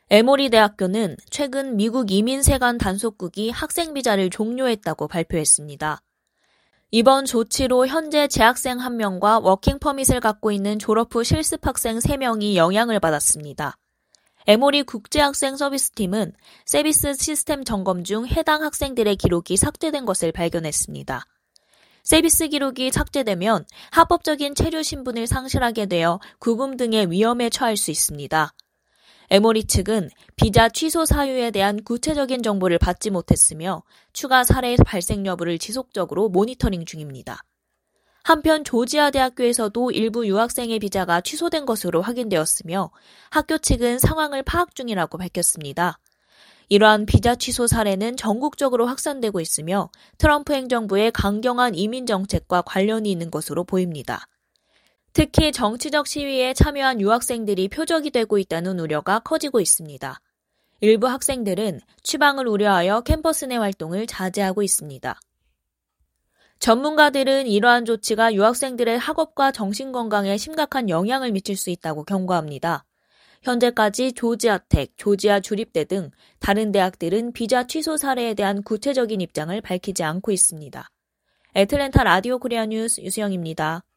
에모리 대학교는 최근 미국 이민세관 단속국이 학생 비자를 종료했다고 발표했습니다. 이번 조치로 현재 재학생 1명과 워킹 퍼밋을 갖고 있는 졸업 후 실습 학생 3명이 영향을 받았습니다. 에모리 국제학생 서비스팀은 서비스 시스템 점검 중 해당 학생들의 기록이 삭제된 것을 발견했습니다. 서비스 기록이 삭제되면 합법적인 체류 신분을 상실하게 되어 구금 등의 위험에 처할 수 있습니다. 에모리 측은 비자 취소 사유에 대한 구체적인 정보를 받지 못했으며 추가 사례 발생 여부를 지속적으로 모니터링 중입니다. 한편 조지아 대학교에서도 일부 유학생의 비자가 취소된 것으로 확인되었으며 학교 측은 상황을 파악 중이라고 밝혔습니다. 이러한 비자 취소 사례는 전국적으로 확산되고 있으며 트럼프 행정부의 강경한 이민 정책과 관련이 있는 것으로 보입니다. 특히 정치적 시위에 참여한 유학생들이 표적이 되고 있다는 우려가 커지고 있습니다. 일부 학생들은 추방을 우려하여 캠퍼스 내 활동을 자제하고 있습니다. 전문가들은 이러한 조치가 유학생들의 학업과 정신건강에 심각한 영향을 미칠 수 있다고 경고합니다. 현재까지 조지아텍, 조지아 주립대 등 다른 대학들은 비자 취소 사례에 대한 구체적인 입장을 밝히지 않고 있습니다. 애틀랜타 라디오 코리아 뉴스 유수영입니다.